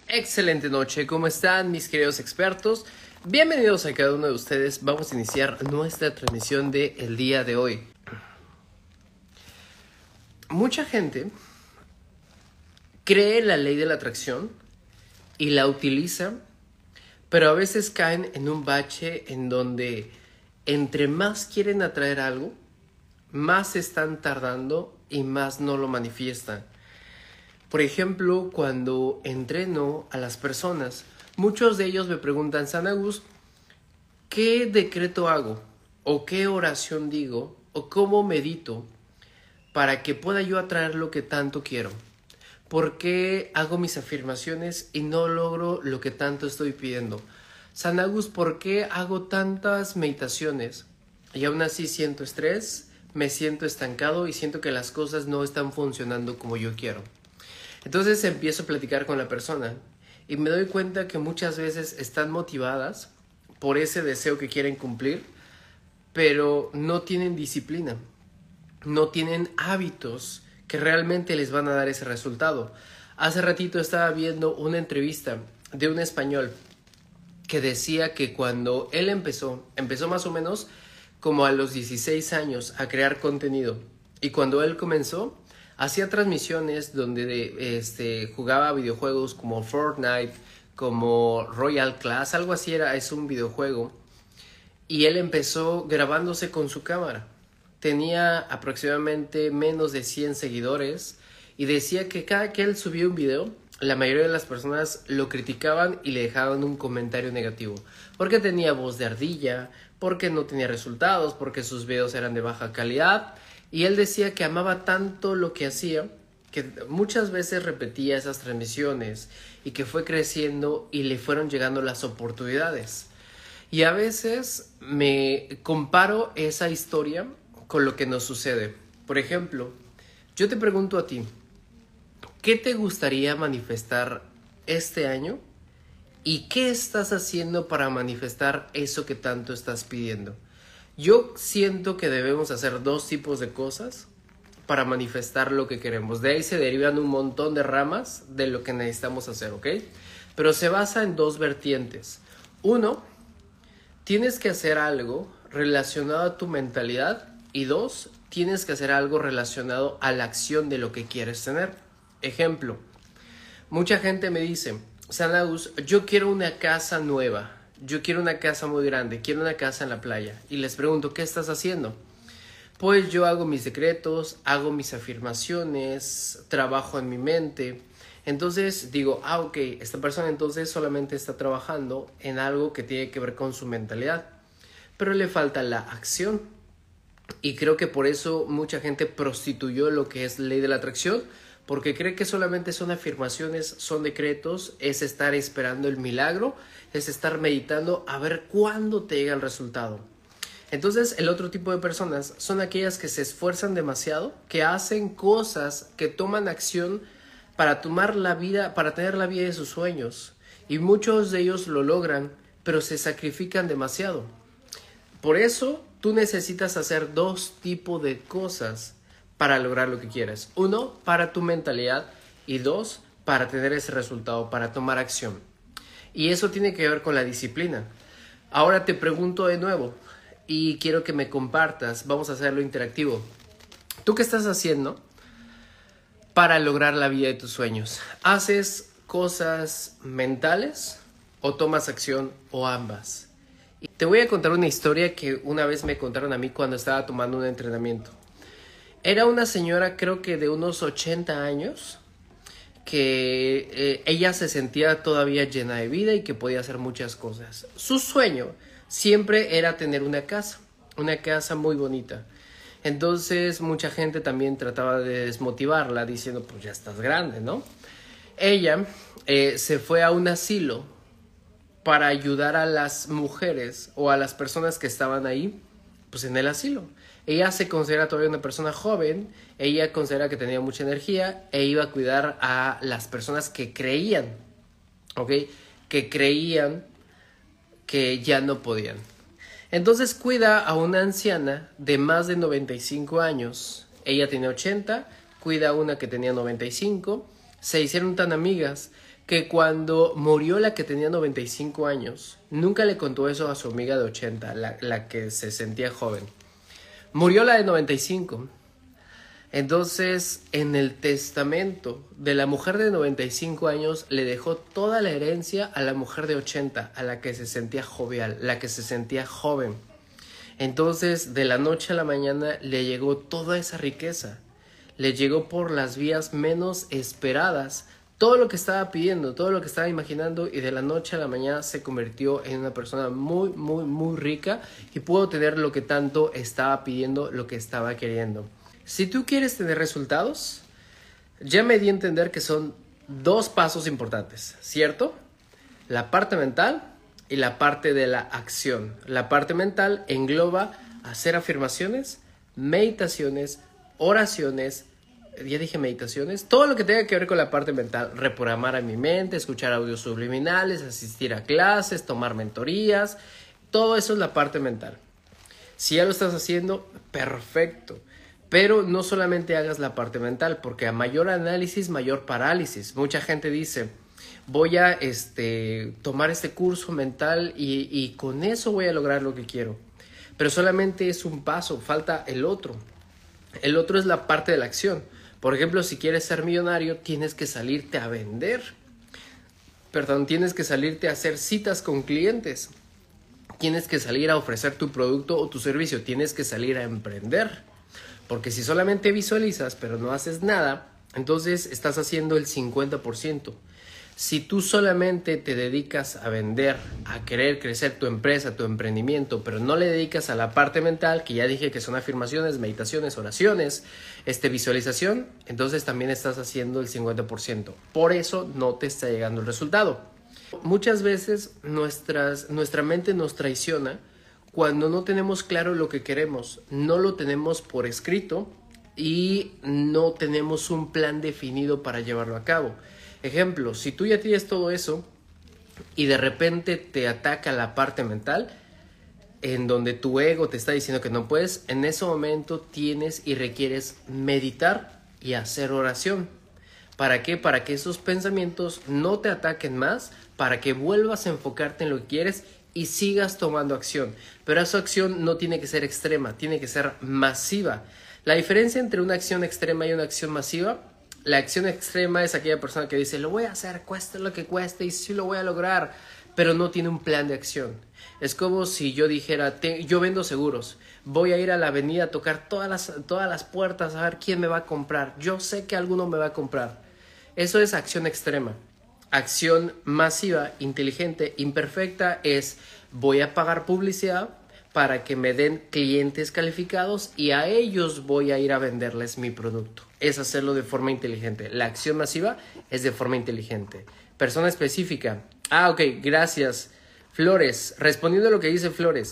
Excelente noche, ¿cómo están mis queridos expertos? Bienvenidos a cada uno de ustedes. Vamos a iniciar nuestra transmisión del día de hoy. Mucha gente cree la ley de la atracción y la utiliza, pero a veces caen en un bache en donde entre más quieren atraer algo, más se están tardando y más no lo manifiestan. Por ejemplo, cuando entreno a las personas, muchos de ellos me preguntan, San Agus, ¿qué decreto hago? ¿O qué oración digo? ¿O cómo medito para que pueda yo atraer lo que tanto quiero? ¿Por qué hago mis afirmaciones y no logro lo que tanto estoy pidiendo? San Agus, ¿por qué hago tantas meditaciones y aún así siento estrés, me siento estancado y siento que las cosas no están funcionando como yo quiero? Entonces empiezo a platicar con la persona y me doy cuenta que muchas veces están motivadas por ese deseo que quieren cumplir, pero no tienen disciplina, no tienen hábitos que realmente les van a dar ese resultado. Hace ratito estaba viendo una entrevista de un español que decía que cuando él empezó más o menos como a los 16 años a crear contenido, y cuando él comenzó hacía transmisiones donde jugaba videojuegos como Fortnite, como Royal Class, algo así es un videojuego. Y él empezó grabándose con su cámara. Tenía aproximadamente menos de 100 seguidores y decía que cada que él subía un video, la mayoría de las personas lo criticaban y le dejaban un comentario negativo. Porque tenía voz de ardilla, porque no tenía resultados, porque sus videos eran de baja calidad. Y él decía que amaba tanto lo que hacía, que muchas veces repetía esas transmisiones y que fue creciendo y le fueron llegando las oportunidades. Y a veces me comparo esa historia con lo que nos sucede. Por ejemplo, yo te pregunto a ti, ¿qué te gustaría manifestar este año? ¿Y qué estás haciendo para manifestar eso que tanto estás pidiendo? Yo siento que debemos hacer dos tipos de cosas para manifestar lo que queremos. De ahí se derivan un montón de ramas de lo que necesitamos hacer, ¿ok? Pero se basa en dos vertientes. Uno, tienes que hacer algo relacionado a tu mentalidad. Y dos, tienes que hacer algo relacionado a la acción de lo que quieres tener. Ejemplo, mucha gente me dice, San Agus, yo quiero una casa nueva. Yo quiero una casa muy grande, quiero una casa en la playa. Y les pregunto, ¿qué estás haciendo? Pues yo hago mis decretos, hago mis afirmaciones, trabajo en mi mente. Entonces digo, ok, esta persona entonces solamente está trabajando en algo que tiene que ver con su mentalidad. Pero le falta la acción. Y creo que por eso mucha gente prostituyó lo que es ley de la atracción, porque cree que solamente son afirmaciones, son decretos, es estar esperando el milagro, es estar meditando a ver cuándo te llega el resultado. Entonces el otro tipo de personas son aquellas que se esfuerzan demasiado, que hacen cosas, que toman acción para tomar la vida, para tener la vida de sus sueños. Y muchos de ellos lo logran, pero se sacrifican demasiado. Por eso tú necesitas hacer dos tipos de cosas para lograr lo que quieras. Uno, para tu mentalidad, y dos, para tener ese resultado, para tomar acción. Y eso tiene que ver con la disciplina. Ahora te pregunto de nuevo y quiero que me compartas, vamos a hacerlo interactivo. ¿Tú qué estás haciendo para lograr la vida de tus sueños? ¿Haces cosas mentales o tomas acción o ambas? Y te voy a contar una historia que una vez me contaron a mí cuando estaba tomando un entrenamiento. Era una señora, creo que de unos 80 años, que ella se sentía todavía llena de vida y que podía hacer muchas cosas. Su sueño siempre era tener una casa muy bonita. Entonces mucha gente también trataba de desmotivarla diciendo, pues ya estás grande, ¿no? Ella se fue a un asilo para ayudar a las mujeres o a las personas que estaban ahí, pues en el asilo. Ella se considera todavía una persona joven, ella considera que tenía mucha energía e iba a cuidar a las personas que creían, ¿ok? Que creían que ya no podían. Entonces cuida a una anciana de más de 95 años. Ella tenía 80, cuida a una que tenía 95. Se hicieron tan amigas que cuando murió la que tenía 95 años, nunca le contó eso a su amiga de 80, la que se sentía joven. Murió la de 95. Entonces, en el testamento de la mujer de 95 años, le dejó toda la herencia a la mujer de 80, a la que se sentía jovial, la que se sentía joven. Entonces, de la noche a la mañana, le llegó toda esa riqueza. Le llegó por las vías menos esperadas. Todo lo que estaba pidiendo, todo lo que estaba imaginando, y de la noche a la mañana se convirtió en una persona muy, muy, muy rica y pudo tener lo que tanto estaba pidiendo, lo que estaba queriendo. Si tú quieres tener resultados, ya me di a entender que son dos pasos importantes, ¿cierto? La parte mental y la parte de la acción. La parte mental engloba hacer afirmaciones, meditaciones, oraciones, ya dije meditaciones, todo lo que tenga que ver con la parte mental, reprogramar a mi mente, escuchar audios subliminales, asistir a clases, tomar mentorías, todo eso es la parte mental. Si ya lo estás haciendo, perfecto. Pero no solamente hagas la parte mental, porque a mayor análisis, mayor parálisis. Mucha gente dice, voy a tomar este curso mental y con eso voy a lograr lo que quiero. Pero solamente es un paso, falta el otro. El otro es la parte de la acción. Por ejemplo, si quieres ser millonario, tienes que salirte a vender. Tienes que salirte a hacer citas con clientes. Tienes que salir a ofrecer tu producto o tu servicio. Tienes que salir a emprender. Porque si solamente visualizas pero no haces nada, entonces estás haciendo el 50%. Si tú solamente te dedicas a vender, a querer crecer tu empresa, tu emprendimiento, pero no le dedicas a la parte mental, que ya dije que son afirmaciones, meditaciones, oraciones, visualización, entonces también estás haciendo el 50%. Por eso no te está llegando el resultado. Muchas veces nuestra mente nos traiciona cuando no tenemos claro lo que queremos, no lo tenemos por escrito y no tenemos un plan definido para llevarlo a cabo. Ejemplo, si tú ya tienes todo eso y de repente te ataca la parte mental, en donde tu ego te está diciendo que no puedes, en ese momento tienes y requieres meditar y hacer oración. ¿Para qué? Para que esos pensamientos no te ataquen más, para que vuelvas a enfocarte en lo que quieres y sigas tomando acción. Pero esa acción no tiene que ser extrema, tiene que ser masiva. La diferencia entre una acción extrema y una acción masiva, la acción extrema es aquella persona que dice, lo voy a hacer, cueste lo que cueste y sí lo voy a lograr, pero no tiene un plan de acción. Es como si yo dijera, yo vendo seguros, voy a ir a la avenida a tocar todas las puertas a ver quién me va a comprar. Yo sé que alguno me va a comprar. Eso es acción extrema. Acción masiva, inteligente, imperfecta es voy a pagar publicidad para que me den clientes calificados y a ellos voy a ir a venderles mi producto. Es hacerlo de forma inteligente. La acción masiva es de forma inteligente. Persona específica. Ok, gracias. Flores, respondiendo a lo que dice Flores.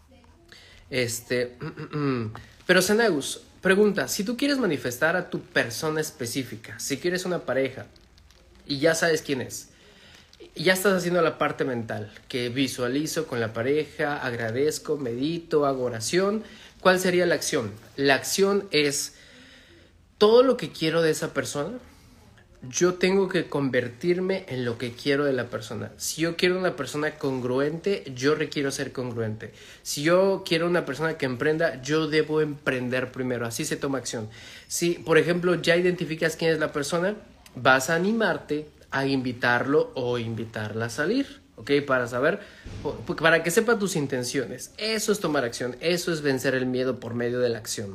Pero Zenaeus, pregunta, si tú quieres manifestar a tu persona específica, si quieres una pareja, y ya sabes quién es. Ya estás haciendo la parte mental, que visualizo con la pareja, agradezco, medito, hago oración. ¿Cuál sería la acción? La acción es todo lo que quiero de esa persona. Yo tengo que convertirme en lo que quiero de la persona. Si yo quiero una persona congruente, yo requiero ser congruente. Si yo quiero una persona que emprenda, yo debo emprender primero. Así se toma acción. Si, por ejemplo, ya identificas quién es la persona, vas a animarte a invitarlo o invitarla a salir, ¿ok? Para que sepa tus intenciones. Eso es tomar acción, eso es vencer el miedo por medio de la acción.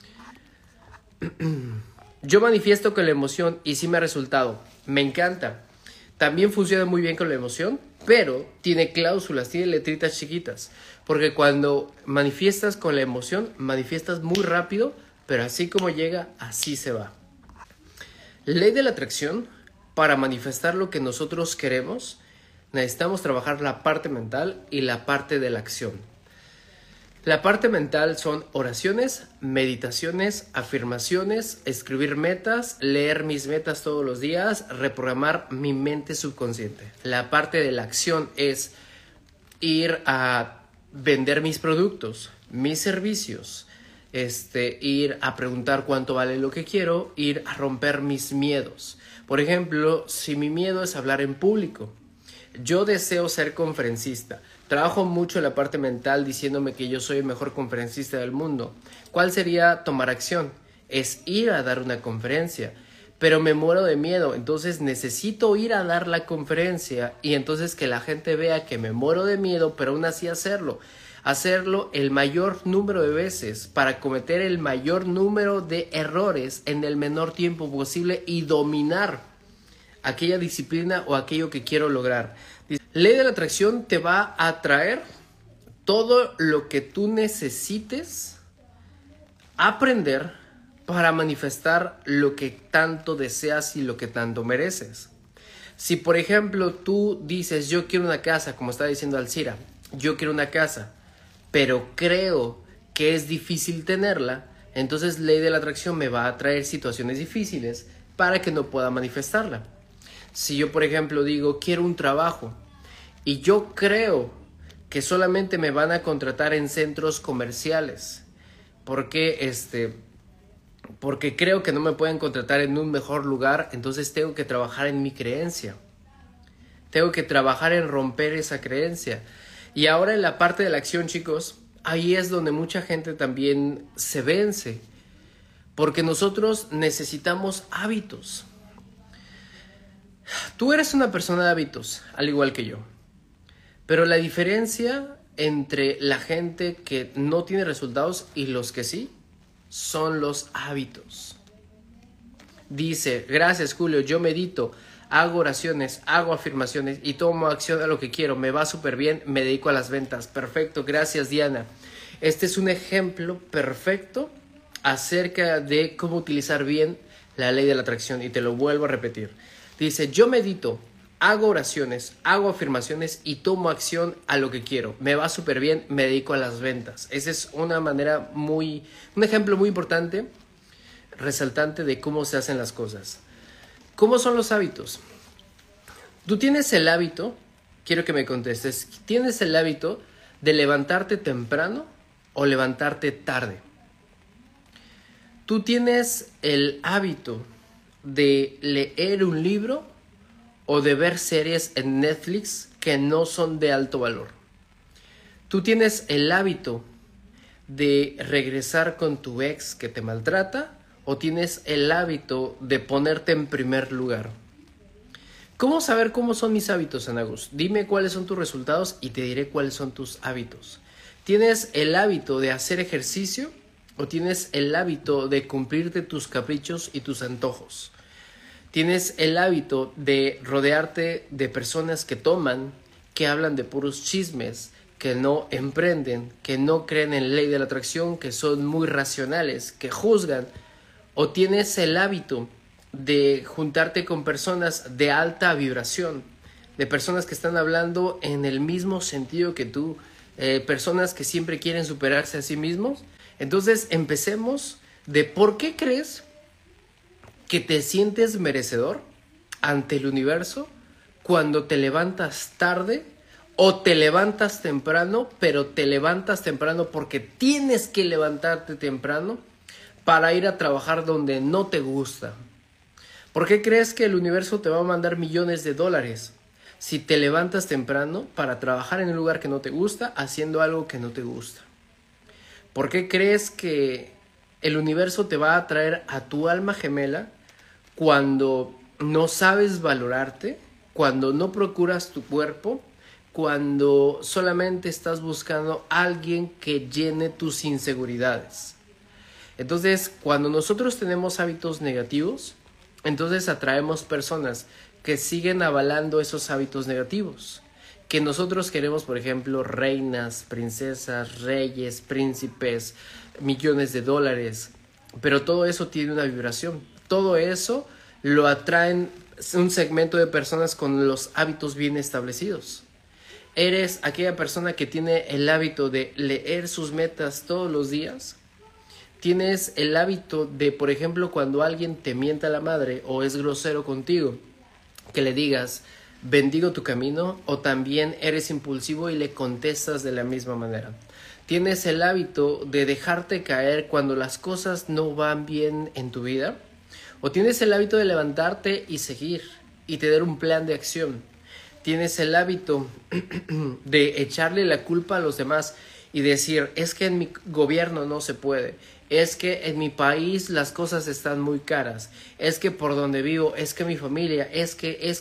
Yo manifiesto con la emoción y sí me ha resultado. Me encanta. También funciona muy bien con la emoción, pero tiene cláusulas, tiene letritas chiquitas. Porque cuando manifiestas con la emoción, manifiestas muy rápido, pero así como llega, así se va. Ley de la atracción, para manifestar lo que nosotros queremos, necesitamos trabajar la parte mental y la parte de la acción. La parte mental son oraciones, meditaciones, afirmaciones, escribir metas, leer mis metas todos los días, reprogramar mi mente subconsciente. La parte de la acción es ir a vender mis productos, mis servicios, ir a preguntar cuánto vale lo que quiero, ir a romper mis miedos. Por ejemplo, si mi miedo es hablar en público, yo deseo ser conferencista. Trabajo mucho en la parte mental diciéndome que yo soy el mejor conferencista del mundo. ¿Cuál sería tomar acción? Es ir a dar una conferencia, pero me muero de miedo, entonces necesito ir a dar la conferencia y entonces que la gente vea que me muero de miedo, pero aún así hacerlo el mayor número de veces para cometer el mayor número de errores en el menor tiempo posible y dominar aquella disciplina o aquello que quiero lograr. Ley de la atracción te va a atraer todo lo que tú necesites aprender para manifestar lo que tanto deseas y lo que tanto mereces. Si por ejemplo tú dices yo quiero una casa, como está diciendo Alcira, yo quiero una casa, pero creo que es difícil tenerla, entonces ley de la atracción me va a traer situaciones difíciles para que no pueda manifestarla. Si yo por ejemplo digo quiero un trabajo y yo creo que solamente me van a contratar en centros comerciales, porque creo que no me pueden contratar en un mejor lugar, entonces tengo que trabajar en mi creencia. Tengo que trabajar en romper esa creencia. Y ahora en la parte de la acción, chicos, ahí es donde mucha gente también se vence. Porque nosotros necesitamos hábitos. Tú eres una persona de hábitos, al igual que yo. Pero la diferencia entre la gente que no tiene resultados y los que sí, son los hábitos. Dice, gracias Julio, yo medito, hago oraciones, hago afirmaciones y tomo acción a lo que quiero, me va súper bien, me dedico a las ventas. Perfecto, gracias Diana. Este es un ejemplo perfecto acerca de cómo utilizar bien la ley de la atracción y te lo vuelvo a repetir. Dice, yo medito, hago oraciones, hago afirmaciones y tomo acción a lo que quiero. Me va súper bien, me dedico a las ventas. Esa es un ejemplo muy importante, resaltante de cómo se hacen las cosas. ¿Cómo son los hábitos? Tú tienes el hábito, quiero que me contestes, ¿tienes el hábito de levantarte temprano o levantarte tarde? ¿Tú tienes el hábito de leer un libro o de ver series en Netflix que no son de alto valor? ¿Tú tienes el hábito de regresar con tu ex que te maltrata o tienes el hábito de ponerte en primer lugar? ¿Cómo saber cómo son mis hábitos, Anagus? Dime cuáles son tus resultados y te diré cuáles son tus hábitos. ¿Tienes el hábito de hacer ejercicio o tienes el hábito de cumplirte tus caprichos y tus antojos? ¿Tienes el hábito de rodearte de personas que toman, que hablan de puros chismes, que no emprenden, que no creen en ley de la atracción, que son muy racionales, que juzgan? ¿O tienes el hábito de juntarte con personas de alta vibración, de personas que están hablando en el mismo sentido que tú, personas que siempre quieren superarse a sí mismos? Entonces empecemos de por qué crees que te sientes merecedor ante el universo cuando te levantas tarde o te levantas temprano, pero te levantas temprano porque tienes que levantarte temprano para ir a trabajar donde no te gusta. ¿Por qué crees que el universo te va a mandar millones de dólares si te levantas temprano para trabajar en un lugar que no te gusta, haciendo algo que no te gusta? ¿Por qué crees que el universo te va a traer a tu alma gemela cuando no sabes valorarte, cuando no procuras tu cuerpo, cuando solamente estás buscando a alguien que llene tus inseguridades? Entonces, cuando nosotros tenemos hábitos negativos, entonces atraemos personas que siguen avalando esos hábitos negativos. Que nosotros queremos, por ejemplo, reinas, princesas, reyes, príncipes, millones de dólares. Pero todo eso tiene una vibración. Todo eso lo atraen un segmento de personas con los hábitos bien establecidos. ¿Eres aquella persona que tiene el hábito de leer sus metas todos los días? ¿Tienes el hábito de, por ejemplo, cuando alguien te mienta la madre o es grosero contigo, que le digas, bendigo tu camino? ¿O también eres impulsivo y le contestas de la misma manera? ¿Tienes el hábito de dejarte caer cuando las cosas no van bien en tu vida? ¿O tienes el hábito de levantarte y seguir y tener un plan de acción? ¿Tienes el hábito de echarle la culpa a los demás y decir, es que en mi gobierno no se puede, es que en mi país las cosas están muy caras, es que por donde vivo, es que mi familia, es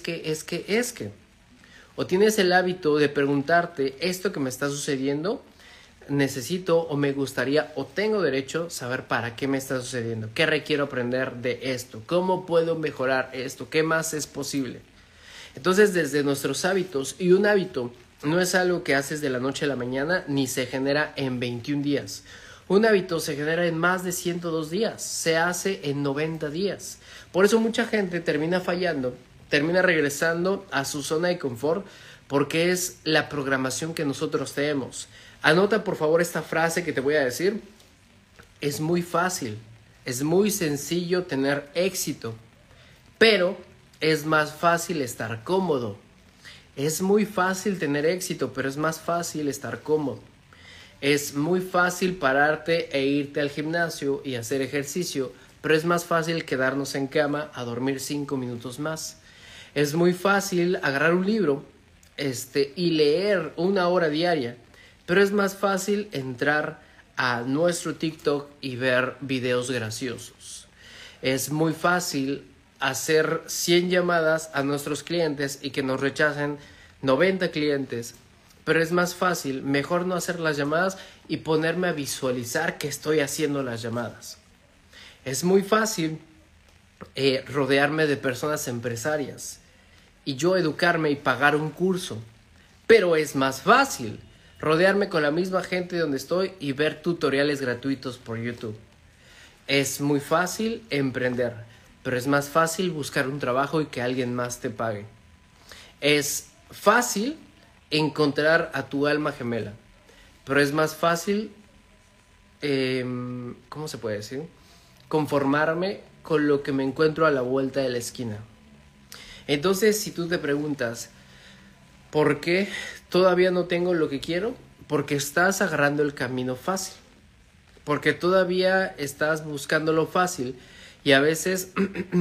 que? ¿O tienes el hábito de preguntarte, esto que me está sucediendo, necesito o me gustaría o tengo derecho a saber para qué me está sucediendo? ¿Qué requiero aprender de esto? ¿Cómo puedo mejorar esto? ¿Qué más es posible? Entonces, desde nuestros hábitos, y un hábito no es algo que haces de la noche a la mañana ni se genera en 21 días. Un hábito se genera en más de 102 días, se hace en 90 días. Por eso mucha gente termina fallando, termina regresando a su zona de confort porque es la programación que nosotros tenemos. Anota por favor esta frase que te voy a decir. Es muy fácil, es muy sencillo tener éxito, pero es más fácil estar cómodo. Es muy fácil tener éxito, pero es más fácil estar cómodo. Es muy fácil pararte e irte al gimnasio y hacer ejercicio, pero es más fácil quedarnos en cama a dormir 5 minutos más. Es muy fácil agarrar un libro y leer 1 hora diaria, pero es más fácil entrar a nuestro TikTok y ver videos graciosos. Es muy fácil hacer 100 llamadas a nuestros clientes y que nos rechacen 90 clientes, pero es más fácil, mejor no hacer las llamadas y ponerme a visualizar que estoy haciendo las llamadas. Es muy fácil rodearme de personas empresarias y yo educarme y pagar un curso, pero es más fácil rodearme con la misma gente donde estoy y ver tutoriales gratuitos por YouTube. Es muy fácil emprender, pero es más fácil buscar un trabajo y que alguien más te pague. Es fácil encontrar a tu alma gemela, pero es más fácil, ¿cómo se puede decir? Conformarme con lo que me encuentro a la vuelta de la esquina. Entonces, si tú te preguntas, ¿por qué todavía no tengo lo que quiero? Porque estás agarrando el camino fácil. Porque todavía estás buscando lo fácil. Y a veces,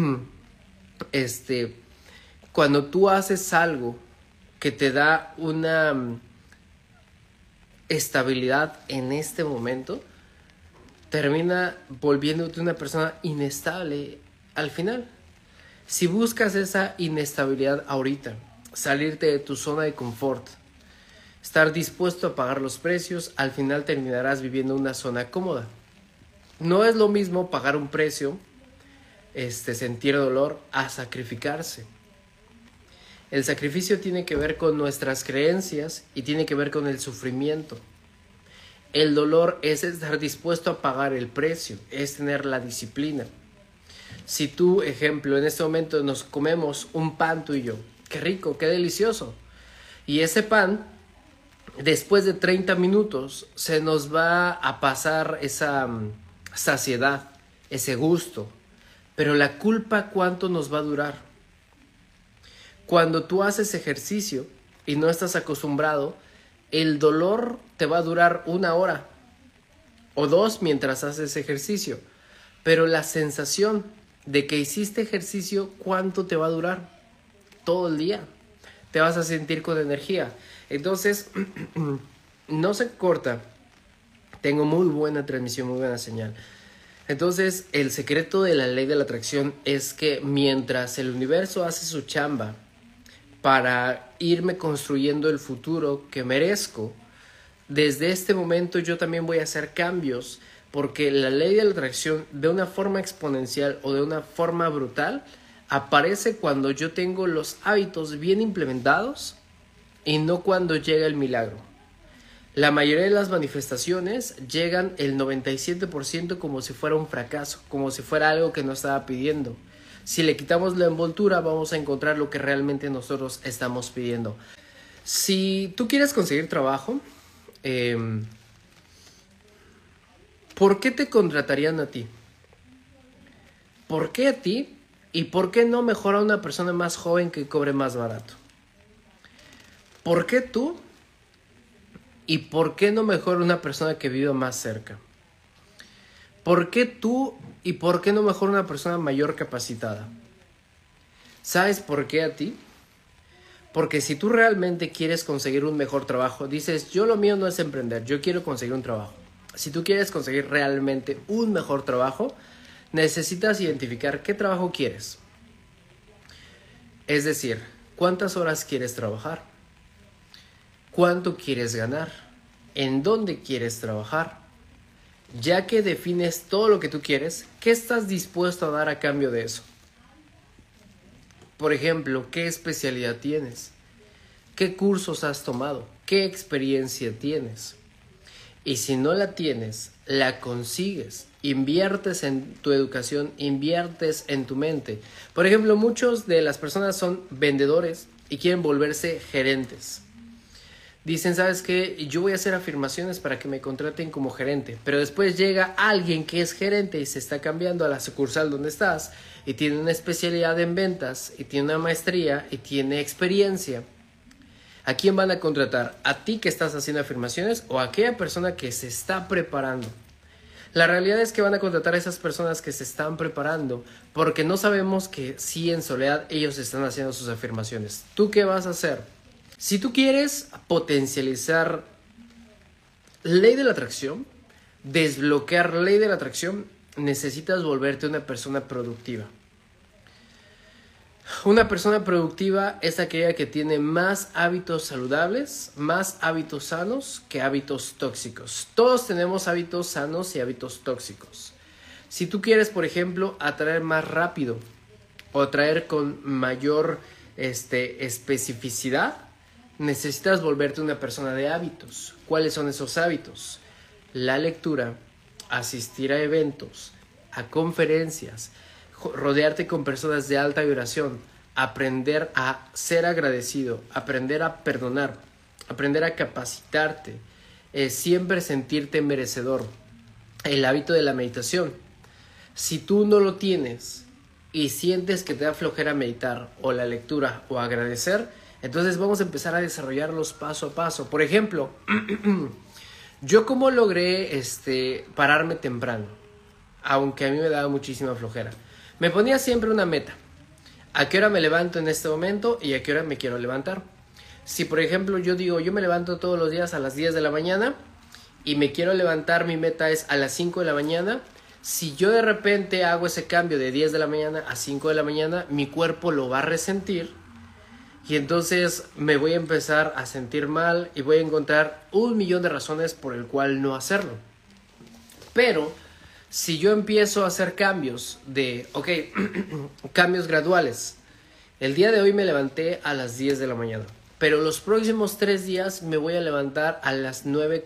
cuando tú haces algo que te da una estabilidad en este momento, termina volviéndote una persona inestable al final. Si buscas esa inestabilidad ahorita, salirte de tu zona de confort, estar dispuesto a pagar los precios, al final terminarás viviendo una zona cómoda. No es lo mismo pagar un precio, sentir dolor, a sacrificarse. El sacrificio tiene que ver con nuestras creencias y tiene que ver con el sufrimiento. El dolor es estar dispuesto a pagar el precio, es tener la disciplina. Si tú, ejemplo, en este momento nos comemos un pan tú y yo, qué rico, qué delicioso. Y ese pan, después de 30 minutos, se nos va a pasar esa saciedad, ese gusto. Pero la culpa, ¿cuánto nos va a durar? Cuando tú haces ejercicio y no estás acostumbrado, el dolor te va a durar 1 hora o 2 mientras haces ejercicio. Pero la sensación de que hiciste ejercicio, ¿cuánto te va a durar? Todo el día. Te vas a sentir con energía. Entonces, no se corta. Tengo muy buena transmisión, muy buena señal. Entonces, el secreto de la ley de la atracción es que mientras el universo hace su chamba para irme construyendo el futuro que merezco, desde este momento yo también voy a hacer cambios, porque la ley de la atracción, de una forma exponencial o de una forma brutal, aparece cuando yo tengo los hábitos bien implementados y no cuando llega el milagro. La mayoría de las manifestaciones llegan el 97% como si fuera un fracaso, como si fuera algo que no estaba pidiendo. Si le quitamos la envoltura, vamos a encontrar lo que realmente nosotros estamos pidiendo. Si tú quieres conseguir trabajo, ¿por qué te contratarían a ti? ¿Por qué a ti? ¿Y por qué no mejor a una persona más joven que cobre más barato? ¿Por qué tú? ¿Y por qué no mejor una persona que vive más cerca? ¿Por qué tú y por qué no mejor una persona mayor capacitada? ¿Sabes por qué a ti? Porque si tú realmente quieres conseguir un mejor trabajo, dices, yo lo mío no es emprender, yo quiero conseguir un trabajo. Si tú quieres conseguir realmente un mejor trabajo, necesitas identificar qué trabajo quieres. Es decir, ¿cuántas horas quieres trabajar? ¿Cuánto quieres ganar? ¿En dónde quieres trabajar? Ya que defines todo lo que tú quieres, ¿qué estás dispuesto a dar a cambio de eso? Por ejemplo, ¿qué especialidad tienes? ¿Qué cursos has tomado? ¿Qué experiencia tienes? Y si no la tienes, la consigues. Inviertes en tu educación, inviertes en tu mente. Por ejemplo, muchos de las personas son vendedores y quieren volverse gerentes. Dicen, ¿sabes qué? Yo voy a hacer afirmaciones para que me contraten como gerente. Pero después llega alguien que es gerente y se está cambiando a la sucursal donde estás y tiene una especialidad en ventas y tiene una maestría y tiene experiencia. ¿A quién van a contratar? ¿A ti que estás haciendo afirmaciones o a aquella persona que se está preparando? La realidad es que van a contratar a esas personas que se están preparando porque no sabemos que sí en soledad ellos están haciendo sus afirmaciones. ¿Tú qué vas a hacer? Si tú quieres potencializar ley de la atracción, desbloquear ley de la atracción, necesitas volverte una persona productiva. Una persona productiva es aquella que tiene más hábitos saludables, más hábitos sanos que hábitos tóxicos. Todos tenemos hábitos sanos y hábitos tóxicos. Si tú quieres, por ejemplo, atraer más rápido o atraer con mayor especificidad, necesitas volverte una persona de hábitos. ¿Cuáles son esos hábitos? La lectura, asistir a eventos, a conferencias, rodearte con personas de alta vibración, aprender a ser agradecido, aprender a perdonar, aprender a capacitarte, siempre sentirte merecedor. El hábito de la meditación. Si tú no lo tienes y sientes que te da flojera meditar o la lectura o agradecer, entonces vamos a empezar a desarrollarlos paso a paso. Por ejemplo, yo cómo logré pararme temprano, aunque a mí me daba muchísima flojera. Me ponía siempre una meta. ¿A qué hora me levanto en este momento y a qué hora me quiero levantar? Si por ejemplo yo digo, yo me levanto todos los días a las 10 de la mañana y me quiero levantar, mi meta es a las 5 de la mañana. Si yo de repente hago ese cambio de 10 de la mañana a 5 de la mañana, mi cuerpo lo va a resentir. Y entonces me voy a empezar a sentir mal y voy a encontrar 1.000.000 de razones por el cual no hacerlo. Pero si yo empiezo a hacer cambios cambios graduales. El día de hoy me levanté a las 10 de la mañana. Pero los próximos 3 días me voy a levantar a las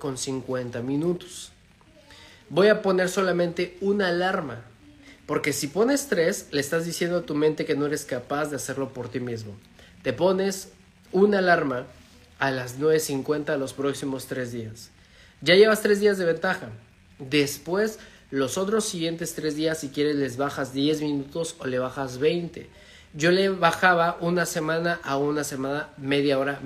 9:50. Voy a poner solamente una alarma. Porque si pones 3, le estás diciendo a tu mente que no eres capaz de hacerlo por ti mismo. Te pones una alarma a las 9:50 los próximos 3 días. Ya llevas 3 días de ventaja. Después, los otros siguientes 3 días, si quieres, les bajas 10 minutos o le bajas 20. Yo le bajaba una semana a una semana, media hora.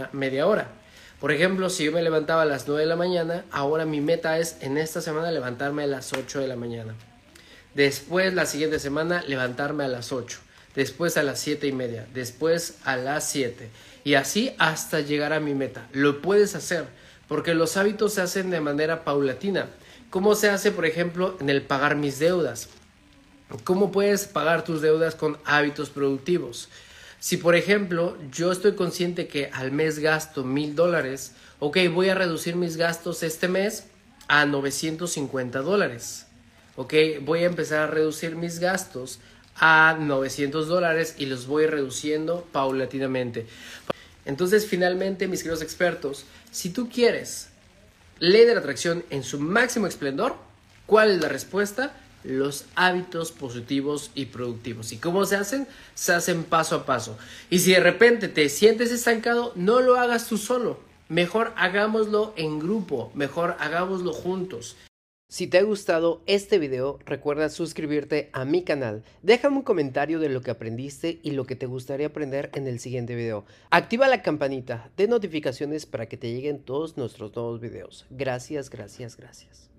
Por ejemplo, si yo me levantaba a las 9 de la mañana, ahora mi meta es en esta semana levantarme a las 8 de la mañana. Después, la siguiente semana, levantarme a las 8. Después a las 7:30, después a las 7 y así hasta llegar a mi meta. Lo puedes hacer porque los hábitos se hacen de manera paulatina. ¿Cómo se hace, por ejemplo, en el pagar mis deudas? ¿Cómo puedes pagar tus deudas con hábitos productivos? Si, por ejemplo, yo estoy consciente que al mes gasto $1,000, ok, voy a reducir mis gastos este mes a $950. Ok, voy a empezar a reducir mis gastos a $900 y los voy reduciendo paulatinamente. Entonces, finalmente, mis queridos expertos, si tú quieres ley de la atracción en su máximo esplendor, ¿cuál es la respuesta? Los hábitos positivos y productivos. ¿Y cómo se hacen? Se hacen paso a paso. Y si de repente te sientes estancado, no lo hagas tú solo. Mejor hagámoslo en grupo, mejor hagámoslo juntos. Si te ha gustado este video, recuerda suscribirte a mi canal. Déjame un comentario de lo que aprendiste y lo que te gustaría aprender en el siguiente video. Activa la campanita de notificaciones para que te lleguen todos nuestros nuevos videos. Gracias, gracias, gracias.